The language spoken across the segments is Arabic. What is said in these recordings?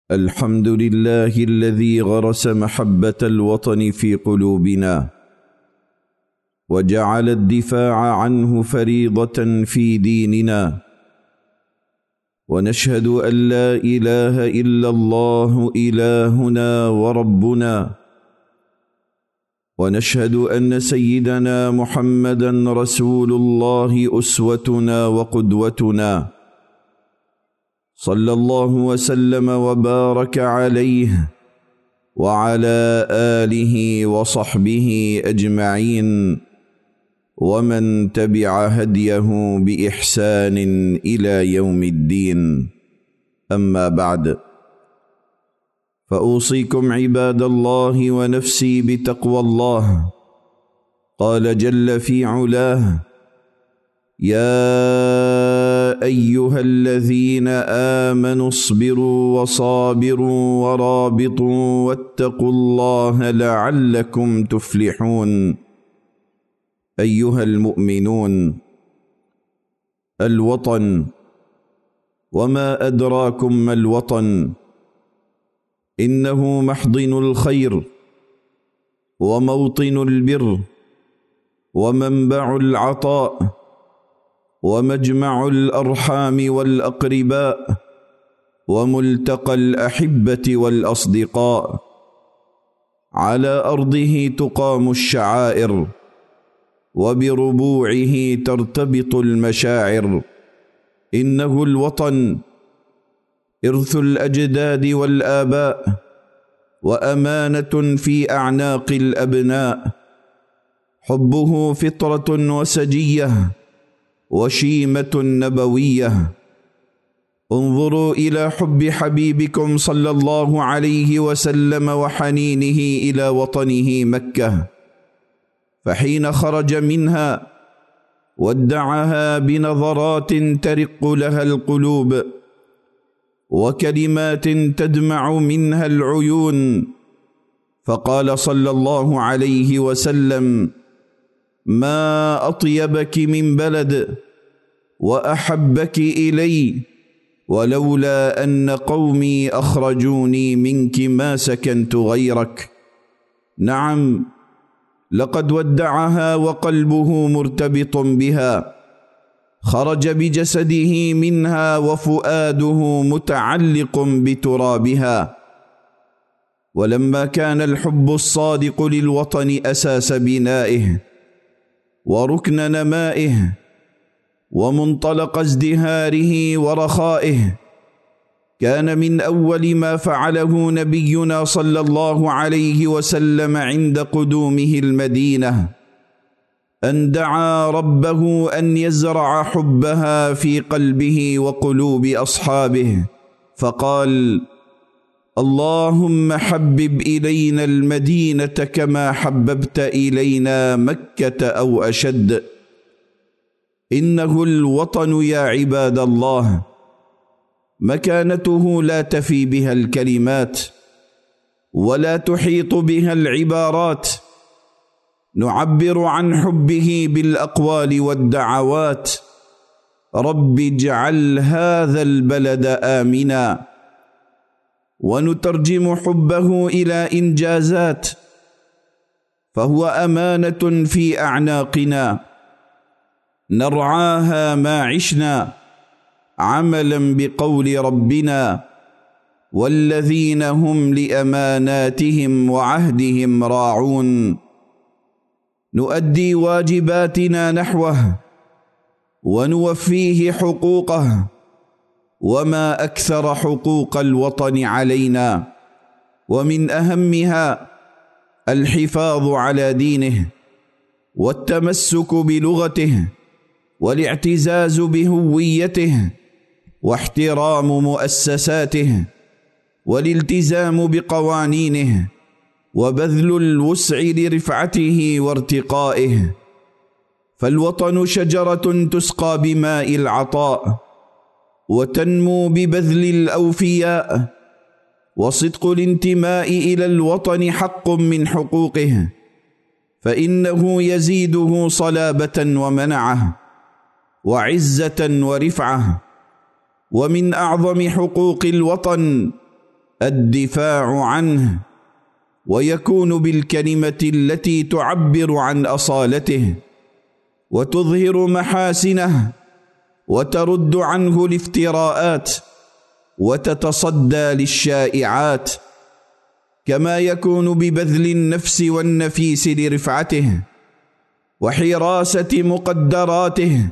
الحمد لله الذي غرس محبة الوطن في قلوبنا وجعل الدفاع عنه فريضة في ديننا، ونشهد أن لا إله إلا الله إلهنا وربنا، ونشهد أن سيدنا محمدًا رسول الله أسوتنا وقدوتنا، صلى الله وسلم وبارك عليه وعلى آله وصحبه أجمعين، ومن تبع هديه بإحسان إلى يوم الدين. أما بعد، فأوصيكم عباد الله ونفسي بتقوى الله. قال جل في علاه: يا أيها الذين آمنوا اصبروا وصابروا ورابطوا واتقوا الله لعلكم تفلحون. أيها المؤمنون، الوطن، وما أدراكم ما الوطن؟ إنه محضن الخير وموطن البر ومنبع العطاء ومجمع الأرحام والأقرباء وملتقى الأحبة والأصدقاء. على أرضه تقام الشعائر، وبربوعه ترتبط المشاعر. إنه الوطن إرث الأجداد والآباء، وأمانة في أعناق الأبناء. حبه فطرة وسجية وشيمة نبوية. انظروا إلى حب حبيبكم صلى الله عليه وسلم وحنينه إلى وطنه مكة، فحين خرج منها ودعها بنظرات ترق لها القلوب وكلمات تدمع منها العيون، فقال صلى الله عليه وسلم: ما أطيبك من بلد وأحبك إلي، ولولا أن قومي أخرجوني منك ما سكنت غيرك. نعم، لقد ودعها وقلبه مرتبط بها، خرج بجسده منها وفؤاده متعلق بترابها. ولما كان الحب الصادق للوطن أساس بنائه وركن نمائه ومنطلق ازدهاره ورخائه، كان من أول ما فعله نبينا صلى الله عليه وسلم عند قدومه المدينة أن دعا ربه أن يزرع حبها في قلبه وقلوب أصحابه، فقال: اللهم حبب إلينا المدينة كما حببت إلينا مكة أو أشد. إنه الوطن يا عباد الله، مكانته لا تفي بها الكلمات ولا تحيط بها العبارات. نعبر عن حبه بالأقوال والدعوات: رب اجعل هذا البلد آمنا. ونترجم حبه إلى إنجازات، فهو أمانة في أعناقنا نرعاها ما عشنا، عملا بقول ربنا: والذين هم لأماناتهم وعهدهم راعون. نؤدي واجباتنا نحوه ونوفيه حقوقه. وما أكثر حقوق الوطن علينا، ومن أهمها الحفاظ على دينه والتمسك بلغته والاعتزاز بهويته واحترام مؤسساته والالتزام بقوانينه وبذل الوسع لرفعته وارتقائه. فالوطن شجرة تسقى بماء العطاء وتنمو ببذل الأوفياء، وصدق الانتماء إلى الوطن حق من حقوقه، فإنه يزيده صلابة ومنعة وعزة ورفعة. ومن أعظم حقوق الوطن الدفاع عنه، ويكون بالكلمة التي تعبر عن أصالته وتظهر محاسنه وترد عنه الافتراءات وتتصدى للشائعات، كما يكون ببذل النفس والنفيس لرفعته وحراسة مقدراته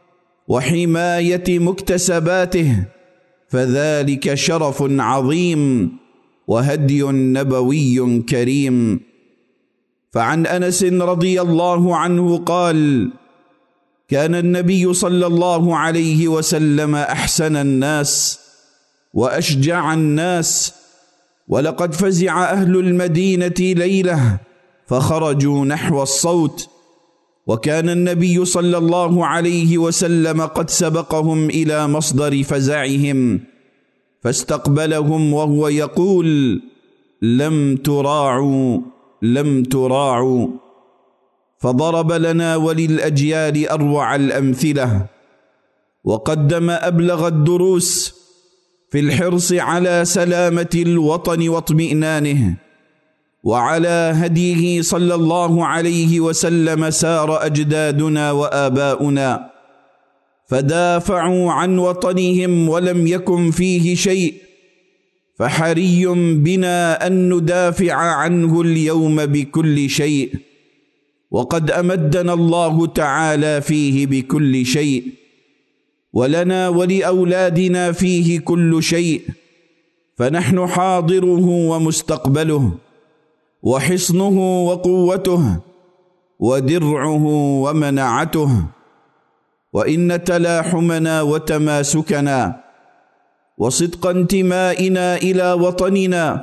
وحماية مكتسباته، فذلك شرف عظيم وهدي نبوي كريم. فعن أنس رضي الله عنه قال: كان النبي صلى الله عليه وسلم أحسن الناس وأشجع الناس، ولقد فزع أهل المدينة ليلة فخرجوا نحو الصوت، وكان النبي صلى الله عليه وسلم قد سبقهم إلى مصدر فزعهم فاستقبلهم وهو يقول: لم تراعوا لم تراعوا. فضرب لنا وللأجيال أروع الأمثلة، وقدم أبلغ الدروس في الحرص على سلامة الوطن واطمئنانه، وعلى هديه صلى الله عليه وسلم سار أجدادنا وآباؤنا، فدافعوا عن وطنهم ولم يكن فيه شيء، فحري بنا أن ندافع عنه اليوم بكل شيء، وقد أمدنا الله تعالى فيه بكل شيء، ولنا ولأولادنا فيه كل شيء، فنحن حاضره ومستقبله وحصنه وقوته ودرعه ومنعته. وإن تلاحمنا وتماسكنا وصدق انتمائنا إلى وطننا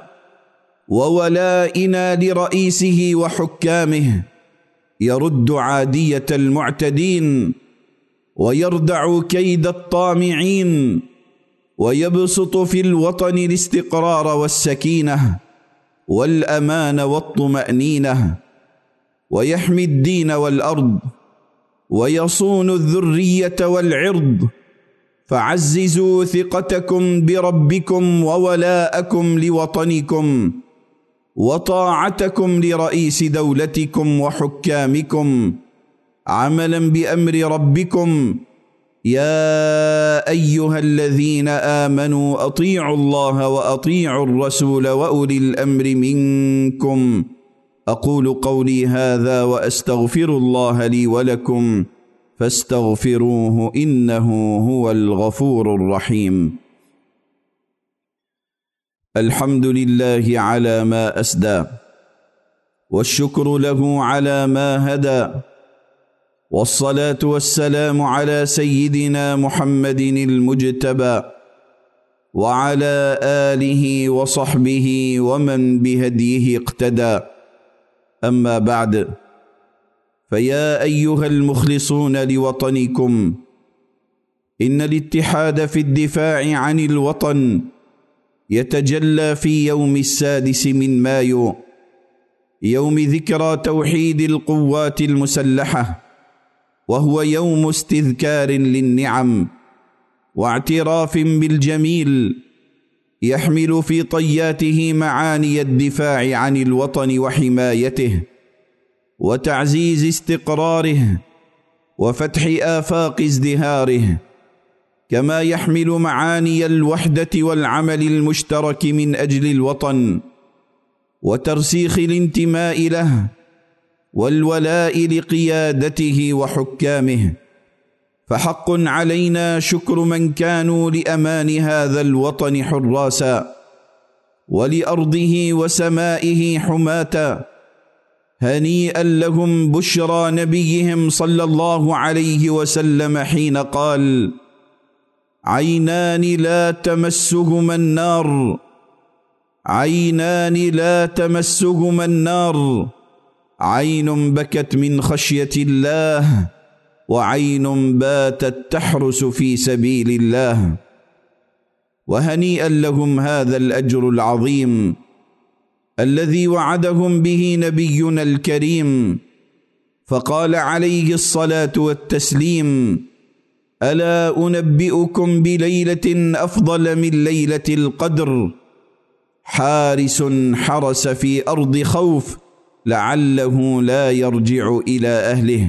وولائنا لرئيسه وحكامه يرد عادية المعتدين ويردع كيد الطامعين، ويبسط في الوطن الاستقرار والسكينة والأمان والطمأنينة، ويحمي الدين والأرض، ويصون الذرية والعرض. فعززوا ثقتكم بربكم وولاءكم لوطنكم وطاعتكم لرئيس دولتكم وحكامكم عملا بأمر ربكم. يا أيها الذين آمنوا أطيعوا الله وأطيعوا الرسول وأولي الأمر منكم. أقول قولي هذا وأستغفر الله لي ولكم فاستغفروه إنه هو الغفور الرحيم. الحمد لله على ما أسدى، والشكر له على ما هدى، والصلاة والسلام على سيدنا محمد المجتبى وعلى آله وصحبه ومن بهديه اقتدى. أما بعد، فيا أيها المخلصون لوطنكم، إن الاتحاد في الدفاع عن الوطن يتجلى في يوم 6 من مايو، يوم ذكرى توحيد القوات المسلحة، وهو يوم استذكار للنعم واعتراف بالجميل، يحمل في طياته معاني الدفاع عن الوطن وحمايته وتعزيز استقراره وفتح آفاق ازدهاره، كما يحمل معاني الوحدة والعمل المشترك من أجل الوطن وترسيخ الانتماء له والولاء لقيادته وحكامه. فحق علينا شكر من كانوا لأمان هذا الوطن حراسا ولأرضه وسمائه حماة. هنيئا لهم بشرى نبيهم صلى الله عليه وسلم حين قال: عينان لا تمسهما النار، عينان لا تمسهما النار، عين بكت من خشية الله وعين باتت تحرس في سبيل الله. وهنيئا لهم هذا الأجر العظيم الذي وعدهم به نبينا الكريم، فقال عليه الصلاة والتسليم: ألا أنبئكم بليلة أفضل من ليلة القدر؟ حارس حرس في أرض خوف لعله لا يرجع إلى أهله.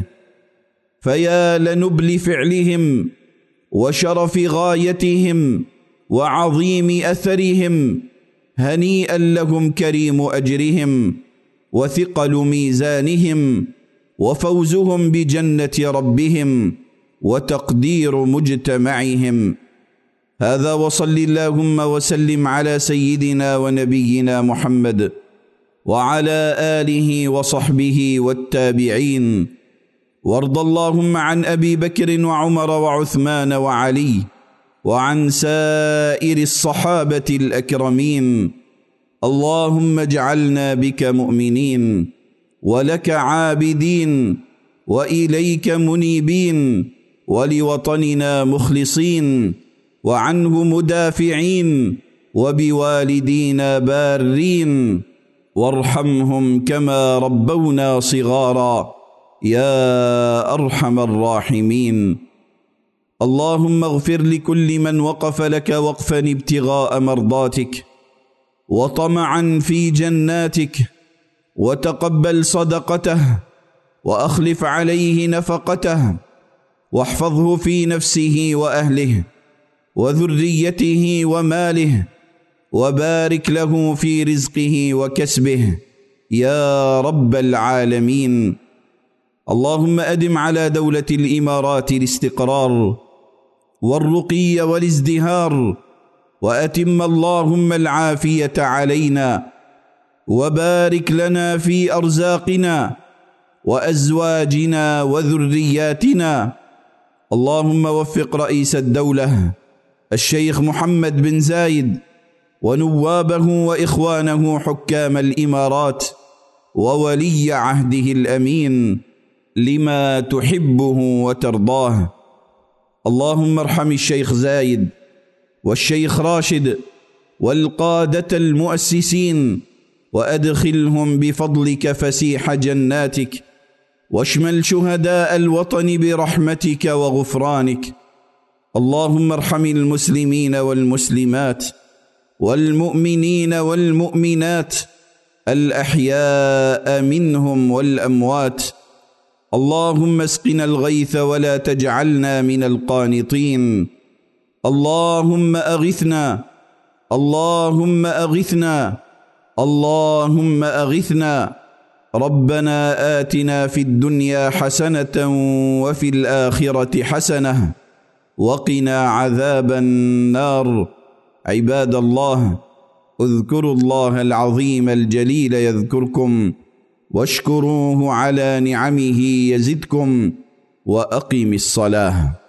فيا لنبل فعلهم وشرف غايتهم وعظيم أثرهم، هنيئا لهم كريم أجرهم وثقل ميزانهم وفوزهم بجنة ربهم وتقدير مجتمعهم. هذا، وصل اللهم وسلم على سيدنا ونبينا محمد وعلى آله وصحبه والتابعين. وارض اللهم عن أبي بكر وعمر وعثمان وعلي وعن سائر الصحابة الأكرمين. اللهم اجعلنا بك مؤمنين ولك عابدين وإليك منيبين ولوطننا مخلصين وعنه مدافعين وبوالدينا بارين، وارحمهم كما ربونا صغارا يا أرحم الراحمين. اللهم اغفر لكل من وقف لك وقفا ابتغاء مرضاتك وطمعا في جناتك، وتقبل صدقته وأخلف عليه نفقته، واحفظه في نفسه وأهله وذريته وماله، وبارك له في رزقه وكسبه يا رب العالمين. اللهم أدم على دولة الإمارات الاستقرار والرقي والازدهار، وأتم اللهم العافية علينا، وبارك لنا في أرزاقنا وأزواجنا وذرياتنا. اللهم وفق رئيس الدولة الشيخ محمد بن زايد ونوابه وإخوانه حكام الإمارات وولي عهده الأمين لما تحبه وترضاه. اللهم ارحم الشيخ زايد والشيخ راشد والقادة المؤسسين، وأدخلهم بفضلك فسيح جناتك، واشمل شهداء الوطن برحمتك وغفرانك. اللهم ارحم المسلمين والمسلمات والمؤمنين والمؤمنات الأحياء منهم والأموات. اللهم اسقنا الغيث ولا تجعلنا من القانطين. اللهم أغثنا، اللهم أغثنا، اللهم أغثنا. ربنا آتنا في الدنيا حسنة وفي الآخرة حسنة وقنا عذاب النار. عباد الله، اذكروا الله العظيم الجليل يذكركم، واشكروه على نعمه يزدكم، وأقم الصلاة.